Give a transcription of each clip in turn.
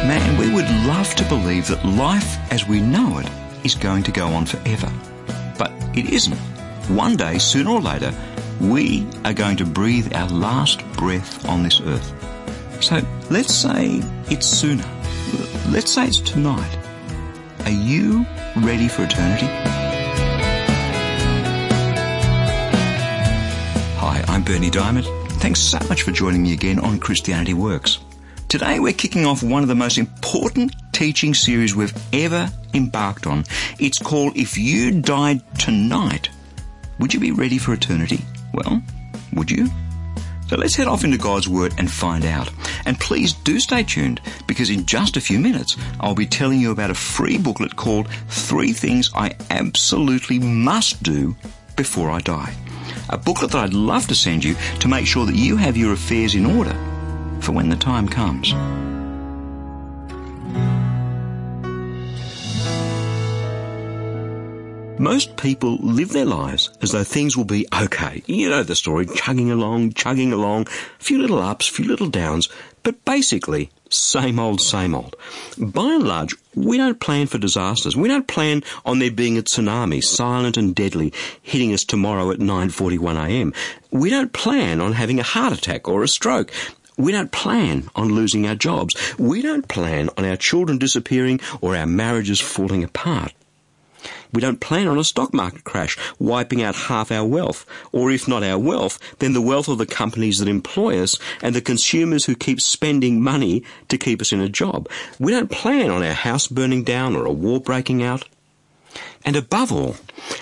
Man, we would love to believe that life as we know it is going to go on forever. But it isn't. One day, sooner or later, we are going to breathe our last breath on this earth. So let's say it's sooner. Let's say it's tonight. Are you ready for eternity? Hi, I'm Berni Dymet. Thanks so much for joining me again on Christianity Works. Today we're kicking off one of the most important teaching series we've ever embarked on. It's called If You Died Tonight, Would You Be Ready for Eternity? Well, would you? So let's head off into God's Word and find out. And please do stay tuned, because in just a few minutes I'll be telling you about a free booklet called 3 Things I Absolutely Must Do Before I Die. A booklet that I'd love to send you to make sure that you have your affairs in order for when the time comes. Most people live their lives as though things will be okay. You know the story, chugging along, a few little ups, few little downs, but basically, same old, same old. By and large, we don't plan for disasters. We don't plan on there being a tsunami, silent and deadly, hitting us tomorrow at 9:41 a.m. We don't plan on having a heart attack or a stroke. We don't plan on losing our jobs. We don't plan on our children disappearing or our marriages falling apart. We don't plan on a stock market crash wiping out half our wealth, or if not our wealth, then the wealth of the companies that employ us and the consumers who keep spending money to keep us in a job. We don't plan on our house burning down or a war breaking out. And above all,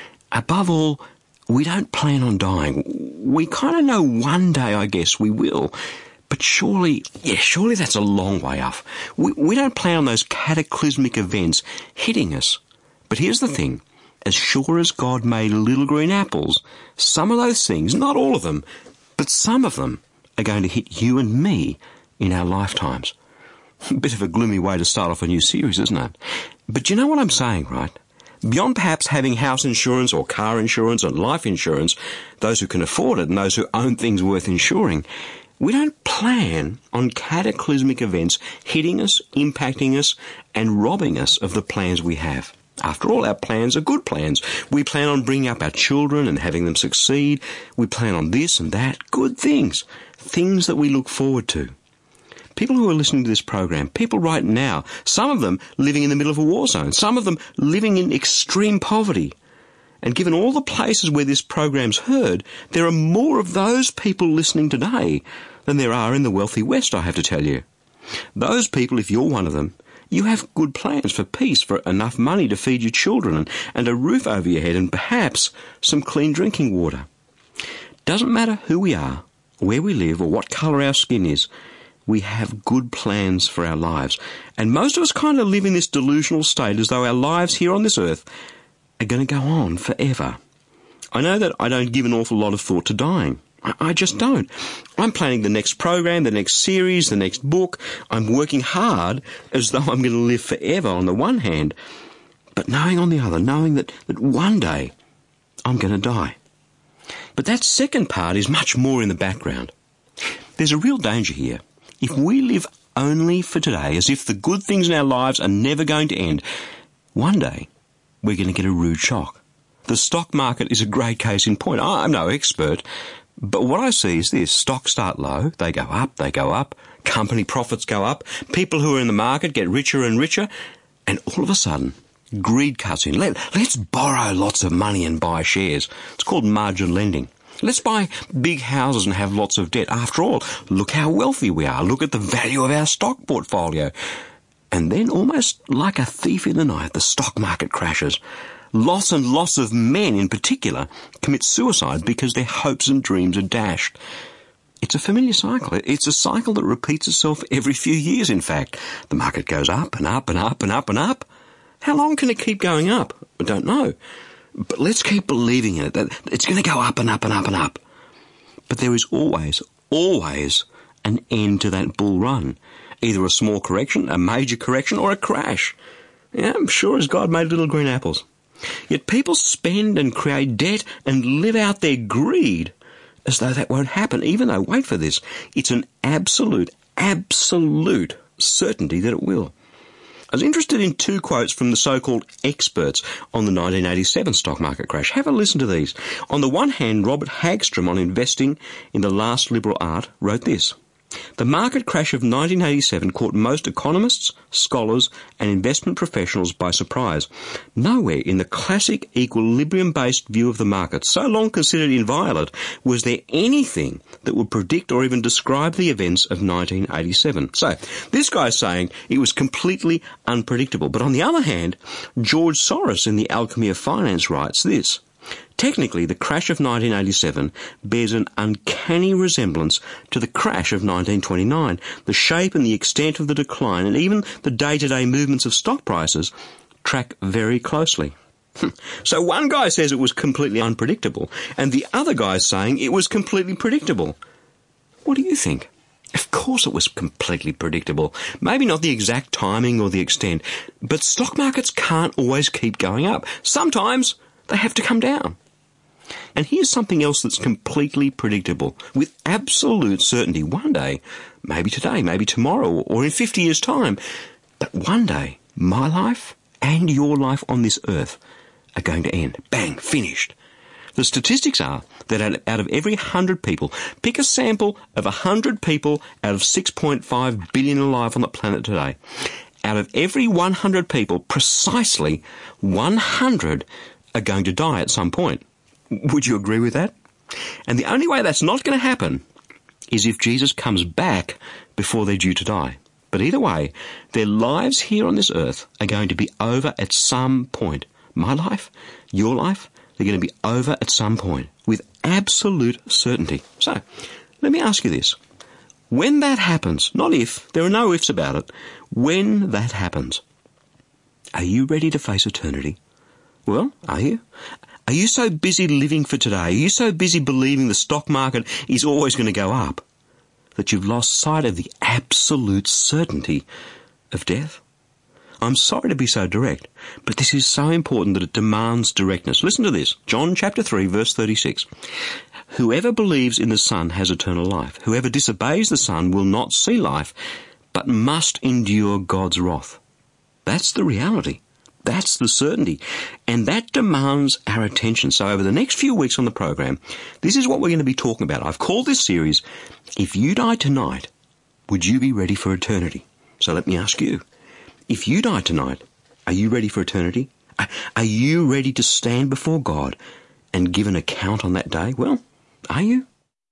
we don't plan on dying. We kind of know one day, I guess, we will. But surely that's a long way off. We don't plan on those cataclysmic events hitting us. But here's the thing. As sure as God made little green apples, some of those things, not all of them, but some of them are going to hit you and me in our lifetimes. A bit of a gloomy way to start off a new series, isn't it? But you know what I'm saying, right? Beyond perhaps having house insurance or car insurance and life insurance, those who can afford it and those who own things worth insuring, we don't plan on cataclysmic events hitting us, impacting us, and robbing us of the plans we have. After all, our plans are good plans. We plan on bringing up our children and having them succeed. We plan on this and that, good things, things that we look forward to. People who are listening to this program, people right now, some of them living in the middle of a war zone, some of them living in extreme poverty. And given all the places where this program's heard, there are more of those people listening today than there are in the wealthy West, I have to tell you. Those people, if you're one of them, you have good plans for peace, for enough money to feed your children and a roof over your head and perhaps some clean drinking water. Doesn't matter who we are, where we live, or what colour our skin is, we have good plans for our lives. And most of us kind of live in this delusional state as though our lives here on this earth are going to go on forever. I know that I don't give an awful lot of thought to dying. I just don't. I'm planning the next program, the next series, the next book. I'm working hard as though I'm going to live forever on the one hand, but knowing on the other, knowing that one day I'm going to die. But that second part is much more in the background. There's a real danger here. If we live only for today, as if the good things in our lives are never going to end, one day we're going to get a rude shock. The stock market is a great case in point. I'm no expert, but what I see is this. Stocks start low, they go up, company profits go up, people who are in the market get richer and richer, and all of a sudden, greed cuts in. Let's borrow lots of money and buy shares. It's called margin lending. Let's buy big houses and have lots of debt. After all, look how wealthy we are. Look at the value of our stock portfolio. And then, almost like a thief in the night, the stock market crashes. Lots and lots of men, in particular, commit suicide because their hopes and dreams are dashed. It's a familiar cycle. It's a cycle that repeats itself every few years, in fact. The market goes up and up and up and up and up. How long can it keep going up? I don't know. But let's keep believing in it, that it's going to go up and up and up and up. But there is always an end to that bull run. Either a small correction, a major correction, or a crash. Yeah, I'm sure as God made little green apples. Yet people spend and create debt and live out their greed as though that won't happen, even though, wait for this, it's an absolute certainty that it will. I was interested in two quotes from the so-called experts on the 1987 stock market crash. Have a listen to these. On the one hand, Robert Hagstrom on investing in the last liberal art wrote this: "The market crash of 1987 caught most economists, scholars and investment professionals by surprise. Nowhere in the classic equilibrium-based view of the market, so long considered inviolate, was there anything that would predict or even describe the events of 1987. So, this guy's saying it was completely unpredictable. But on the other hand, George Soros in The Alchemy of Finance writes this: "Technically, the crash of 1987 bears an uncanny resemblance to the crash of 1929. The shape and the extent of the decline and even the day-to-day movements of stock prices track very closely." So one guy says it was completely unpredictable, and the other guy is saying it was completely predictable. What do you think? Of course it was completely predictable. Maybe not the exact timing or the extent, but stock markets can't always keep going up. Sometimes they have to come down. And here's something else that's completely predictable, with absolute certainty. One day, maybe today, maybe tomorrow, or in 50 years' time, but one day, my life and your life on this earth are going to end. Bang, finished. The statistics are that out of every 100 people, pick a sample of 100 people out of 6.5 billion alive on the planet today. Out of every 100 people, precisely 100 are going to die at some point. Would you agree with that? And the only way that's not going to happen is if Jesus comes back before they're due to die. But either way, their lives here on this earth are going to be over at some point. My life, your life, they're going to be over at some point with absolute certainty. So, let me ask you this. When that happens, not if, there are no ifs about it, when that happens, are you ready to face eternity? Well, are you? Are you so busy living for today? Are you so busy believing the stock market is always going to go up that you've lost sight of the absolute certainty of death? I'm sorry to be so direct, but this is so important that it demands directness. Listen to this. John chapter 3, verse 36. "Whoever believes in the Son has eternal life. Whoever disobeys the Son will not see life, but must endure God's wrath." That's the reality. That's the certainty. And that demands our attention. So over the next few weeks on the program, this is what we're going to be talking about. I've called this series, "If You Died Tonight, Would You Be Ready for Eternity?" So let me ask you, if you die tonight, are you ready for eternity? Are you ready to stand before God and give an account on that day? Well, are you?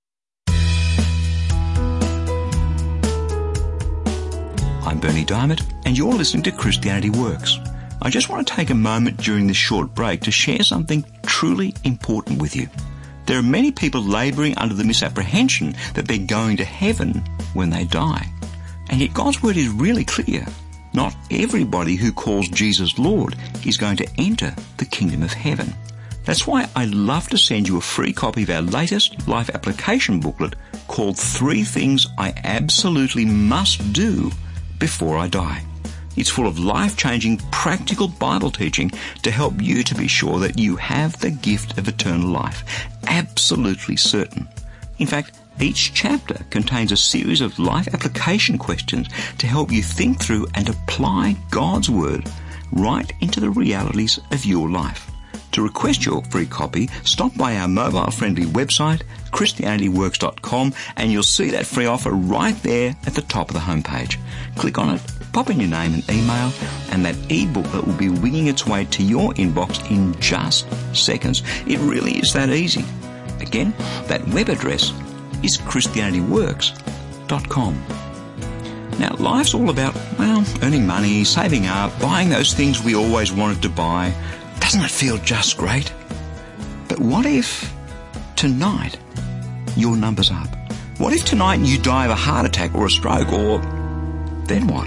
I'm Bernie Diamond, and you're listening to Christianity Works. I just want to take a moment during this short break to share something truly important with you. There are many people labouring under the misapprehension that they're going to heaven when they die. And yet God's word is really clear. Not everybody who calls Jesus Lord is going to enter the kingdom of heaven. That's why I'd love to send you a free copy of our latest life application booklet called 3 Things I Absolutely Must Do Before I Die. It's full of life-changing, practical Bible teaching to help you to be sure that you have the gift of eternal life. Absolutely certain. In fact, each chapter contains a series of life application questions to help you think through and apply God's Word right into the realities of your life. To request your free copy, stop by our mobile-friendly website, ChristianityWorks.com, and you'll see that free offer right there at the top of the homepage. Click on it, pop in your name and email, and that e-booklet will be winging its way to your inbox in just seconds. It really is that easy. Again, that web address is ChristianityWorks.com. Now, life's all about, earning money, saving up, buying those things we always wanted to buy. Doesn't it feel just great? But what if tonight your number's up? What if tonight you die of a heart attack or a stroke, or then what?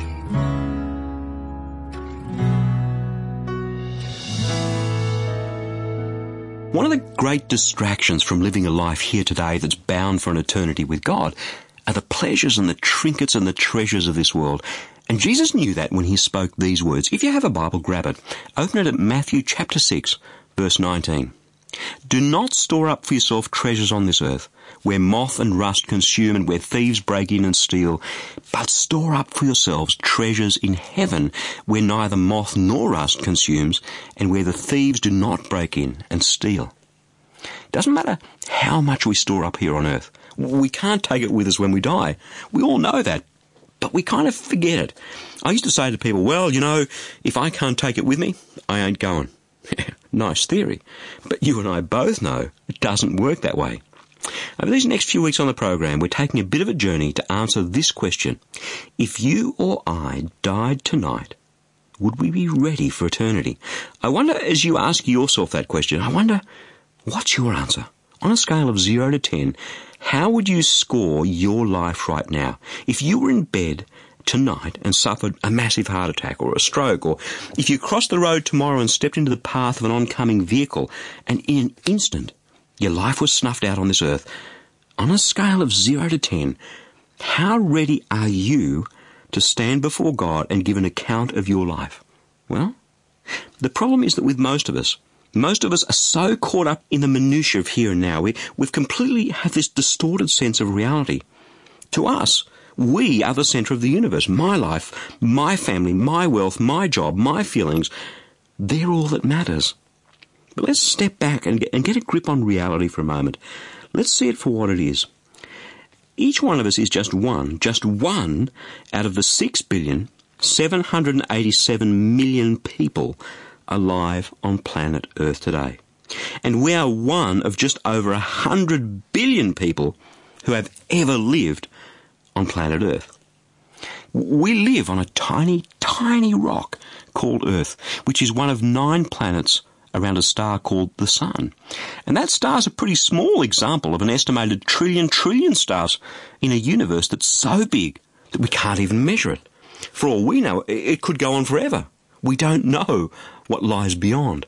One of the great distractions from living a life here today that's bound for an eternity with God are the pleasures and the trinkets and the treasures of this world. And Jesus knew that when he spoke these words. If you have a Bible, grab it. Open it at Matthew chapter 6, verse 19. Do not store up for yourself treasures on this earth, where moth and rust consume and where thieves break in and steal, but store up for yourselves treasures in heaven, where neither moth nor rust consumes and where the thieves do not break in and steal. Doesn't matter how much we store up here on earth. We can't take it with us when we die. We all know that, but we kind of forget it. I used to say to people, well, if I can't take it with me, I ain't going. Nice theory. But you and I both know it doesn't work that way. Over these next few weeks on the program, we're taking a bit of a journey to answer this question. If you or I died tonight, would we be ready for eternity? I wonder, as you ask yourself that question, what's your answer? On a scale of 0 to 10, how would you score your life right now? If you were in bed tonight and suffered a massive heart attack or a stroke, or if you crossed the road tomorrow and stepped into the path of an oncoming vehicle and in an instant your life was snuffed out on this earth, on a scale of 0 to 10, how ready are you to stand before God and give an account of your life? Well, the problem is that with most of us are so caught up in the minutiae of here and now, we've completely have this distorted sense of reality. To us, we are the centre of the universe. My life, my family, my wealth, my job, my feelings, they're all that matters. But let's step back and get a grip on reality for a moment. Let's see it for what it is. Each one of us is just one out of the 6,787,000,000 people alive on planet Earth today. And we are one of just over 100 billion people who have ever lived on planet Earth. We live on a tiny, tiny rock called Earth, which is one of 9 planets around a star called the Sun. And that star's a pretty small example of an estimated trillion stars in a universe that's so big that we can't even measure it. For all we know, it could go on forever. We don't know what lies beyond.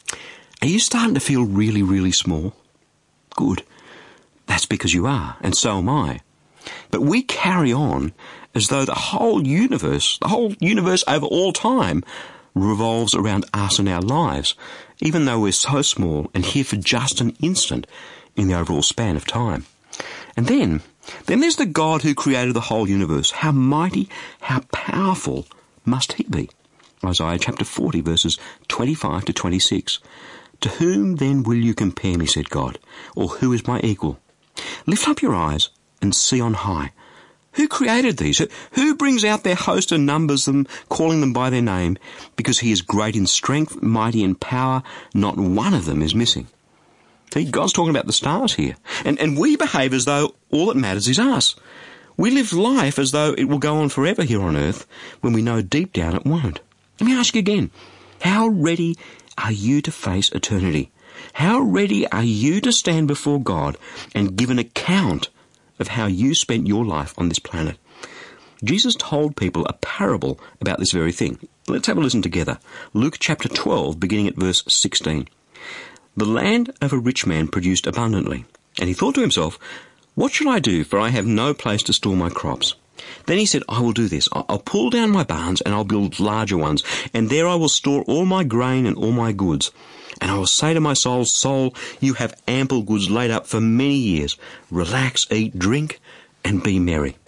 Are you starting to feel really, really small? Good. That's because you are, and so am I. But we carry on as though the whole universe over all time, revolves around us and our lives, even though we're so small and here for just an instant in the overall span of time. And then there's the God who created the whole universe. How mighty, how powerful must he be? Isaiah chapter 40, verses 25 to 26. To whom then will you compare me, said God, or who is my equal? Lift up your eyes and see on high. Who created these? Who brings out their host and numbers them, calling them by their name? Because he is great in strength, mighty in power, not one of them is missing. See, God's talking about the stars here. And we behave as though all that matters is us. We live life as though it will go on forever here on earth, when we know deep down it won't. Let me ask you again, how ready are you to face eternity? How ready are you to stand before God and give an account of how you spent your life on this planet? Jesus told people a parable about this very thing. Let's have a listen together. Luke chapter 12, beginning at verse 16. The land of a rich man produced abundantly, and he thought to himself, what shall I do, for I have no place to store my crops? Then he said, I will do this. I'll pull down my barns and I'll build larger ones, and there I will store all my grain and all my goods. And I will say to my soul, soul, you have ample goods laid up for many years. Relax, eat, drink, and be merry.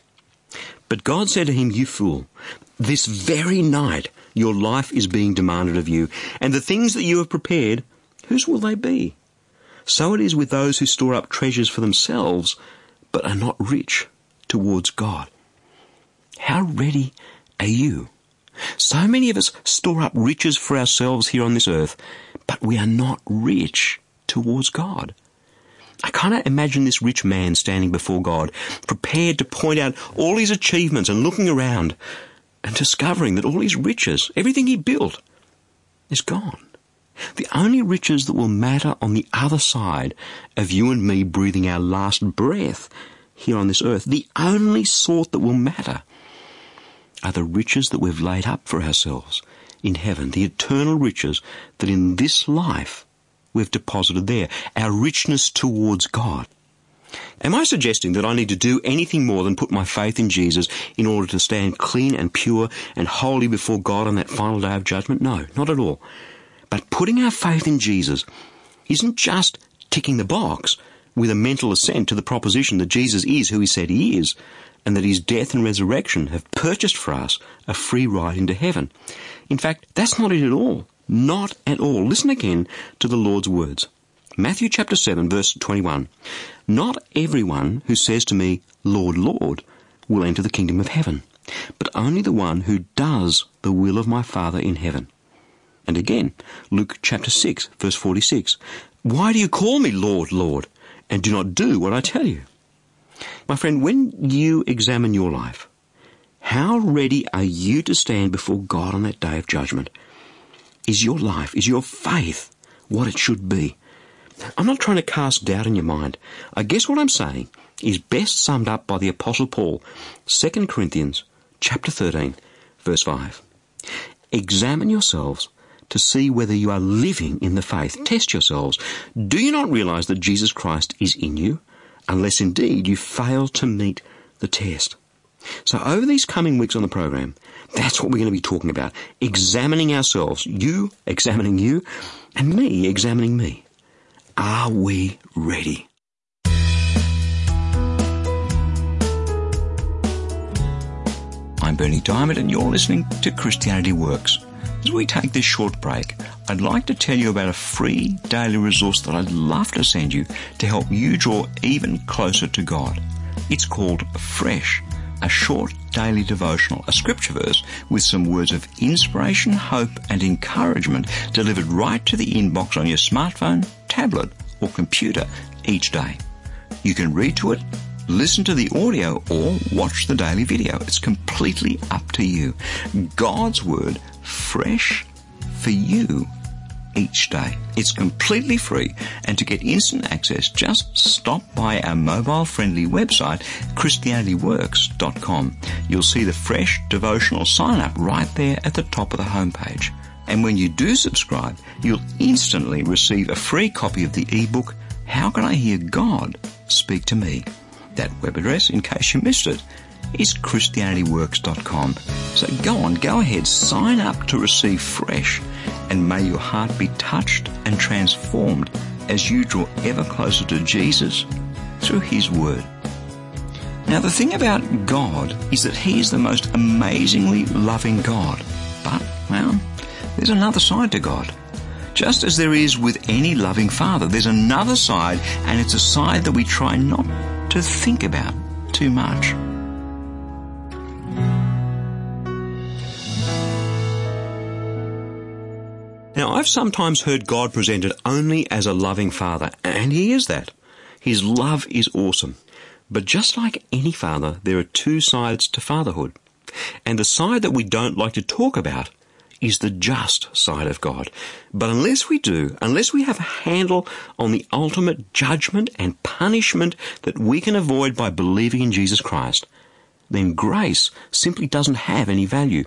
But God said to him, you fool, this very night your life is being demanded of you, and the things that you have prepared, whose will they be? So it is with those who store up treasures for themselves, but are not rich towards God. How ready are you? So many of us store up riches for ourselves here on this earth, but we are not rich towards God. I can't imagine this rich man standing before God, prepared to point out all his achievements and looking around and discovering that all his riches, everything he built, is gone. The only riches that will matter on the other side of you and me breathing our last breath here on this earth, the only sort that will matter, are the riches that we've laid up for ourselves in heaven, the eternal riches that in this life we've deposited there, our richness towards God. Am I suggesting that I need to do anything more than put my faith in Jesus in order to stand clean and pure and holy before God on that final day of judgment? No, not at all. But putting our faith in Jesus isn't just ticking the box with a mental assent to the proposition that Jesus is who he said he is, and that his death and resurrection have purchased for us a free ride into heaven. In fact, that's not it at all. Not at all. Listen again to the Lord's words. Matthew chapter 7, verse 21. Not everyone who says to me, Lord, Lord, will enter the kingdom of heaven, but only the one who does the will of my Father in heaven. And again, Luke chapter 6, verse 46. Why do you call me Lord, Lord, and do not do what I tell you? My friend, when you examine your life, how ready are you to stand before God on that day of judgment? Is your life, is your faith what it should be? I'm not trying to cast doubt in your mind. I guess what I'm saying is best summed up by the Apostle Paul, 2 Corinthians chapter 13, verse 5. Examine yourselves to see whether you are living in the faith. Test yourselves. Do you not realize that Jesus Christ is in you, unless indeed you fail to meet the test? So over these coming weeks on the program, that's what we're going to be talking about. Examining ourselves. You examining you, and me examining me. Are we ready? I'm Bernie Diamond, and you're listening to Christianity Works. As we take this short break, I'd like to tell you about a free daily resource that I'd love to send you to help you draw even closer to God. It's called Fresh, a short daily devotional, a scripture verse with some words of inspiration, hope and encouragement delivered right to the inbox on your smartphone, tablet or computer each day. You can read to it, listen to the audio or watch the daily video. It's completely up to you. God's Word, fresh for you each day. It's completely free, and to get instant access, just stop by our mobile-friendly website, ChristianityWorks.com. You'll see the fresh devotional sign-up right there at the top of the homepage. And when you do subscribe, you'll instantly receive a free copy of the ebook, How Can I Hear God Speak to Me? That web address, in case you missed it, is ChristianityWorks.com. So go ahead, sign up to receive fresh, and may your heart be touched and transformed as you draw ever closer to Jesus through His Word. Now, the thing about God is that He is the most amazingly loving God. But, well, there's another side to God. Just as there is with any loving father, there's another side, and it's a side that we try not to think about too much. Now, I've sometimes heard God presented only as a loving father, and He is that. His love is awesome. But just like any father, there are two sides to fatherhood. And the side that we don't like to talk about is the just side of God. But unless we do, unless we have a handle on the ultimate judgment and punishment that we can avoid by believing in Jesus Christ, then grace simply doesn't have any value.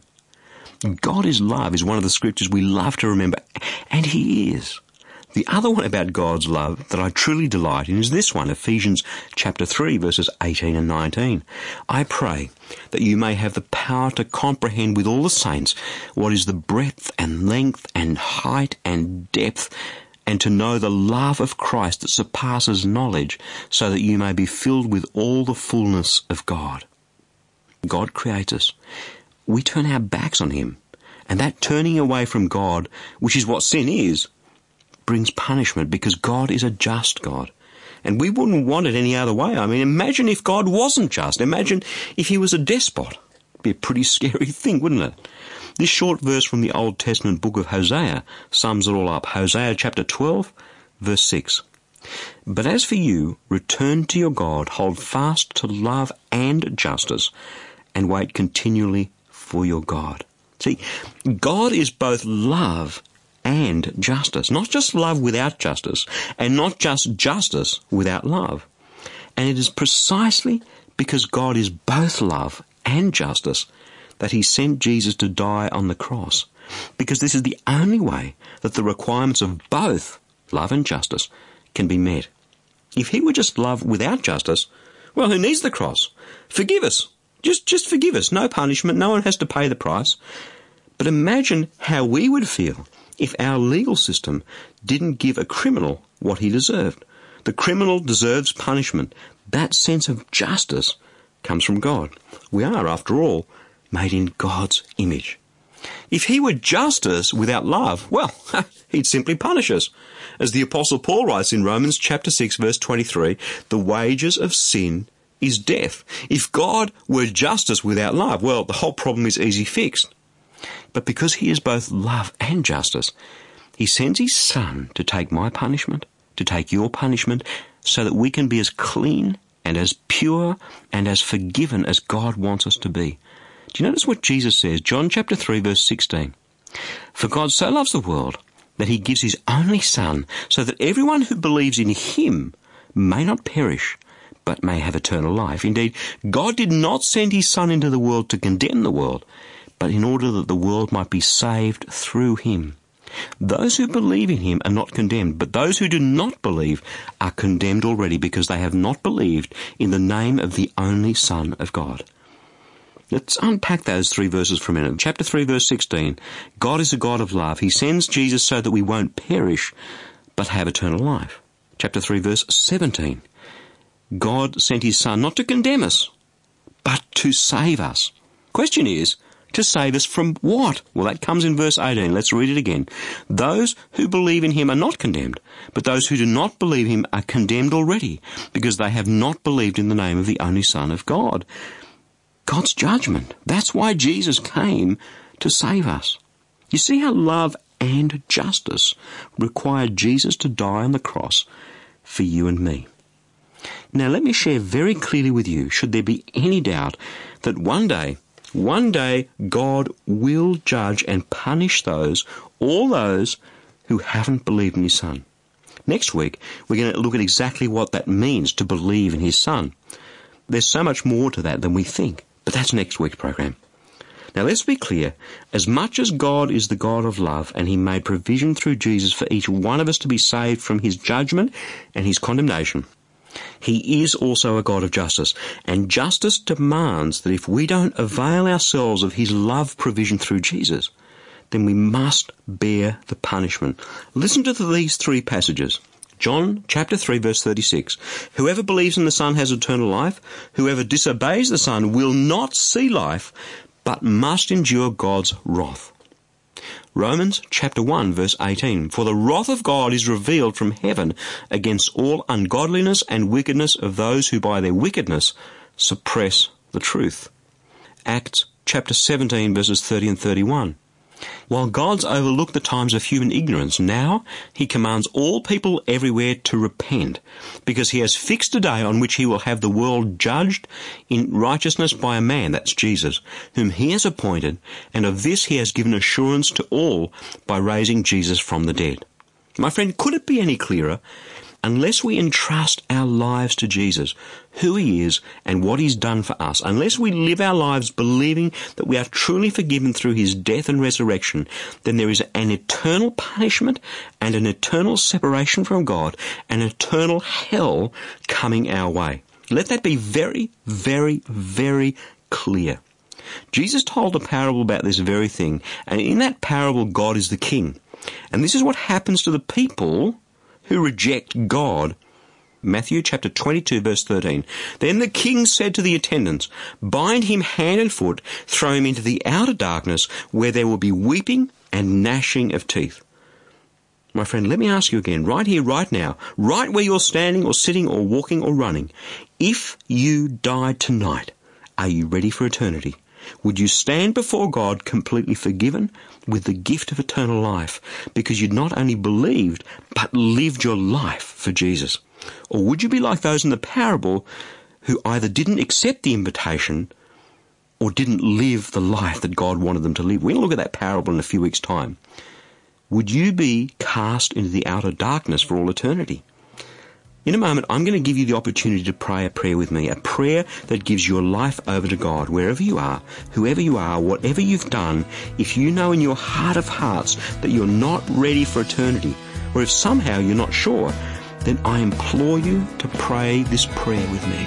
God is love is one of the scriptures we love to remember, and He is. The other one about God's love that I truly delight in is this one, Ephesians chapter 3, verses 18 and 19. I pray that you may have the power to comprehend with all the saints what is the breadth and length and height and depth, and to know the love of Christ that surpasses knowledge, so that you may be filled with all the fullness of God. God creates us. We turn our backs on Him, and that turning away from God, which is what sin is, brings punishment, because God is a just God. And we wouldn't want it any other way. I mean, imagine if God wasn't just. Imagine if He was a despot. It'd be a pretty scary thing, wouldn't it? This short verse from the Old Testament book of Hosea sums it all up. Hosea chapter 12, verse 6. But as for you, return to your God, hold fast to love and justice, and wait continually for your God. See, God is both love and justice. Not just love without justice, and not just justice without love. And it is precisely because God is both love and justice that He sent Jesus to die on the cross. Because this is the only way that the requirements of both love and justice can be met. If He were just love without justice, well, who needs the cross? Forgive us. Just forgive us. No punishment. No one has to pay the price. But imagine how we would feel if our legal system didn't give a criminal what he deserved. The criminal deserves punishment. That sense of justice comes from God. We are, after all, made in God's image. If he were justice without love, well, he'd simply punish us. As the Apostle Paul writes in Romans chapter 6, verse 23, the wages of sin is death. If God were justice without love, well, the whole problem is easy fixed. But because he is both love and justice, he sends his Son to take my punishment, to take your punishment, so that we can be as clean and as pure and as forgiven as God wants us to be. Do you notice what Jesus says? John chapter 3, verse 16. For God so loves the world that he gives his only Son, so that everyone who believes in him may not perish, but may have eternal life. Indeed, God did not send his Son into the world to condemn the world, but in order that the world might be saved through him. Those who believe in him are not condemned, but those who do not believe are condemned already, because they have not believed in the name of the only Son of God. Let's unpack those three verses for a minute. Chapter 3, verse 16. God is a God of love. He sends Jesus so that we won't perish, but have eternal life. Chapter 3, verse 17. God sent his Son not to condemn us, but to save us. Question is, to save us from what? Well, that comes in verse 18. Let's read it again. Those who believe in him are not condemned, but those who do not believe him are condemned already, because they have not believed in the name of the only Son of God. God's judgment. That's why Jesus came to save us. You see how love and justice required Jesus to die on the cross for you and me. Now let me share very clearly with you, should there be any doubt, that one day God will judge and punish all those who haven't believed in his Son. Next week, we're going to look at exactly what that means to believe in his Son. There's so much more to that than we think, but that's next week's program. Now let's be clear, as much as God is the God of love and he made provision through Jesus for each one of us to be saved from his judgment and his condemnation, he is also a God of justice, and justice demands that if we don't avail ourselves of his love provision through Jesus, then we must bear the punishment. Listen to these three passages. John chapter 3 verse 36. Whoever believes in the Son has eternal life. Whoever disobeys the Son will not see life, but must endure God's wrath. Romans chapter 1 verse 18. For the wrath of God is revealed from heaven against all ungodliness and wickedness of those who by their wickedness suppress the truth. Acts chapter 17 verses 30 and 31. While God's overlooked the times of human ignorance, now he commands all people everywhere to repent, because he has fixed a day on which he will have the world judged in righteousness by a man, that's Jesus, whom he has appointed, and of this he has given assurance to all by raising Jesus from the dead. My friend, could it be any clearer? Unless we entrust our lives to Jesus, who he is and what he's done for us, unless we live our lives believing that we are truly forgiven through his death and resurrection, then there is an eternal punishment and an eternal separation from God, an eternal hell coming our way. Let that be very, very, very clear. Jesus told a parable about this very thing, and in that parable God is the king. And this is what happens to the people who reject God. Matthew chapter 22 verse 13. Then the king said to the attendants, bind him hand and foot, throw him into the outer darkness, where there will be weeping and gnashing of teeth. My friend, let me ask you again, right here, right now, right where you're standing or sitting or walking or running, if you died tonight, are you ready for eternity? Would you stand before God completely forgiven with the gift of eternal life because you'd not only believed but lived your life for Jesus? Or would you be like those in the parable who either didn't accept the invitation or didn't live the life that God wanted them to live? We're going to look at that parable in a few weeks' time. Would you be cast into the outer darkness for all eternity? In a moment, I'm going to give you the opportunity to pray a prayer with me, a prayer that gives your life over to God, wherever you are, whoever you are, whatever you've done. If you know in your heart of hearts that you're not ready for eternity, or if somehow you're not sure, then I implore you to pray this prayer with me.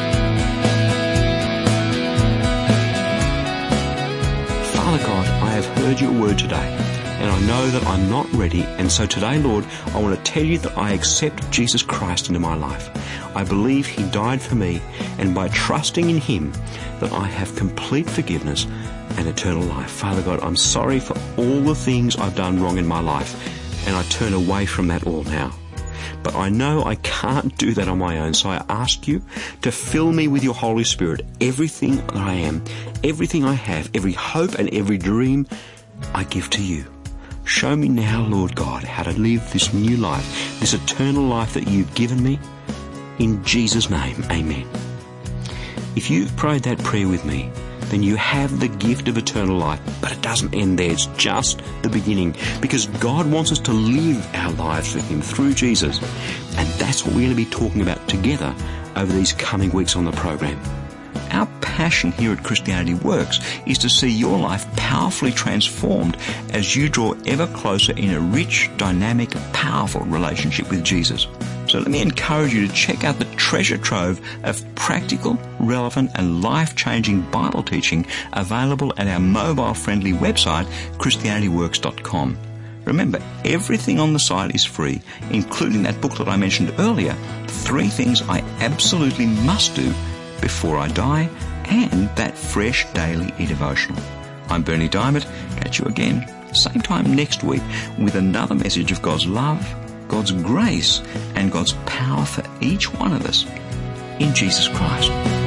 Father God, I have heard your word today, and I know that I'm not ready, and so today, Lord, I want to tell you that I accept Jesus Christ into my life. I believe he died for me, and by trusting in him, that I have complete forgiveness and eternal life. Father God, I'm sorry for all the things I've done wrong in my life, and I turn away from that all now. But I know I can't do that on my own, so I ask you to fill me with your Holy Spirit. Everything that I am, everything I have, every hope and every dream, I give to you. Show me now, Lord God, how to live this new life, this eternal life that you've given me. In Jesus' name, amen. If you've prayed that prayer with me, then you have the gift of eternal life. But it doesn't end there. It's just the beginning, because God wants us to live our lives with him through Jesus. And that's what we're going to be talking about together over these coming weeks on the program. Our passion here at Christianity Works is to see your life powerfully transformed as you draw ever closer in a rich, dynamic, powerful relationship with Jesus. So let me encourage you to check out the treasure trove of practical, relevant and life-changing Bible teaching available at our mobile-friendly website, ChristianityWorks.com. Remember, everything on the site is free, including that book that I mentioned earlier, 3 Things I Absolutely Must Do Before I Die, and that fresh daily e-devotional. I'm Bernie Diamond. Catch you again, same time next week, with another message of God's love, God's grace, and God's power for each one of us in Jesus Christ.